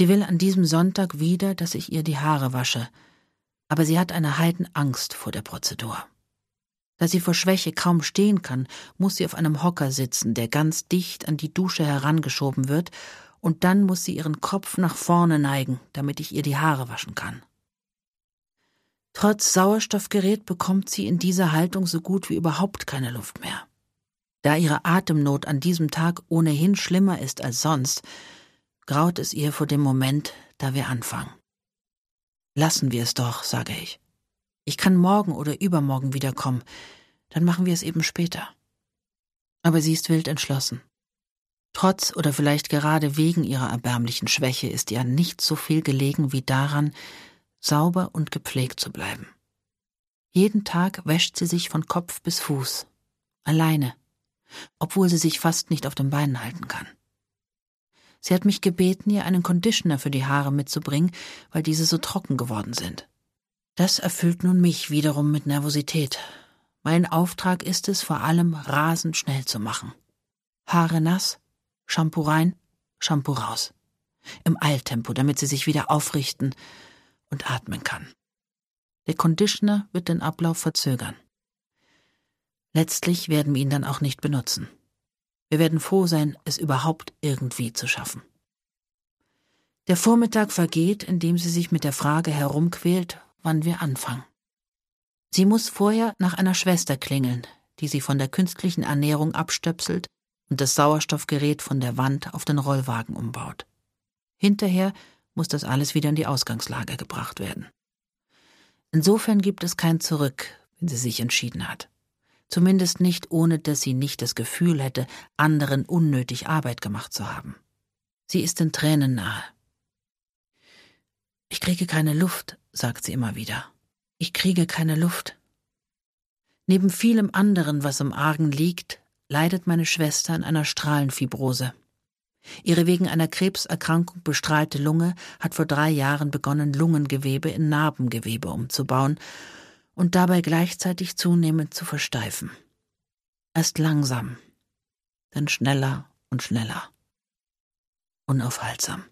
Sie will an diesem Sonntag wieder, dass ich ihr die Haare wasche, aber sie hat eine Heidenangst vor der Prozedur. Da sie vor Schwäche kaum stehen kann, muss sie auf einem Hocker sitzen, der ganz dicht an die Dusche herangeschoben wird, und dann muss sie ihren Kopf nach vorne neigen, damit ich ihr die Haare waschen kann. Trotz Sauerstoffgerät bekommt sie in dieser Haltung so gut wie überhaupt keine Luft mehr. Da ihre Atemnot an diesem Tag ohnehin schlimmer ist als sonst, graut es ihr vor dem Moment, da wir anfangen. Lassen wir es doch, sage ich. Ich kann morgen oder übermorgen wiederkommen, dann machen wir es eben später. Aber sie ist wild entschlossen. Trotz oder vielleicht gerade wegen ihrer erbärmlichen Schwäche ist ihr an nichts so viel gelegen wie daran, sauber und gepflegt zu bleiben. Jeden Tag wäscht sie sich von Kopf bis Fuß, alleine, obwohl sie sich fast nicht auf den Beinen halten kann. Sie hat mich gebeten, ihr einen Conditioner für die Haare mitzubringen, weil diese so trocken geworden sind. Das erfüllt nun mich wiederum mit Nervosität. Mein Auftrag ist es, vor allem rasend schnell zu machen. Haare nass, Shampoo rein, Shampoo raus. Im Eiltempo, damit sie sich wieder aufrichten und atmen kann. Der Conditioner wird den Ablauf verzögern. Letztlich werden wir ihn dann auch nicht benutzen. Wir werden froh sein, es überhaupt irgendwie zu schaffen. Der Vormittag vergeht, indem sie sich mit der Frage herumquält, wann wir anfangen. Sie muss vorher nach einer Schwester klingeln, die sie von der künstlichen Ernährung abstöpselt und das Sauerstoffgerät von der Wand auf den Rollwagen umbaut. Hinterher muss das alles wieder in die Ausgangslage gebracht werden. Insofern gibt es kein Zurück, wenn sie sich entschieden hat. Zumindest nicht, ohne dass sie nicht das Gefühl hätte, anderen unnötig Arbeit gemacht zu haben. Sie ist den Tränen nahe. Ich kriege keine Luft, sagt sie immer wieder. Ich kriege keine Luft. Neben vielem anderen, was im Argen liegt, leidet meine Schwester an einer Strahlenfibrose. Ihre wegen einer Krebserkrankung bestrahlte Lunge hat vor 3 Jahren begonnen, Lungengewebe in Narbengewebe umzubauen und dabei gleichzeitig zunehmend zu versteifen. Erst langsam, dann schneller und schneller. Unaufhaltsam.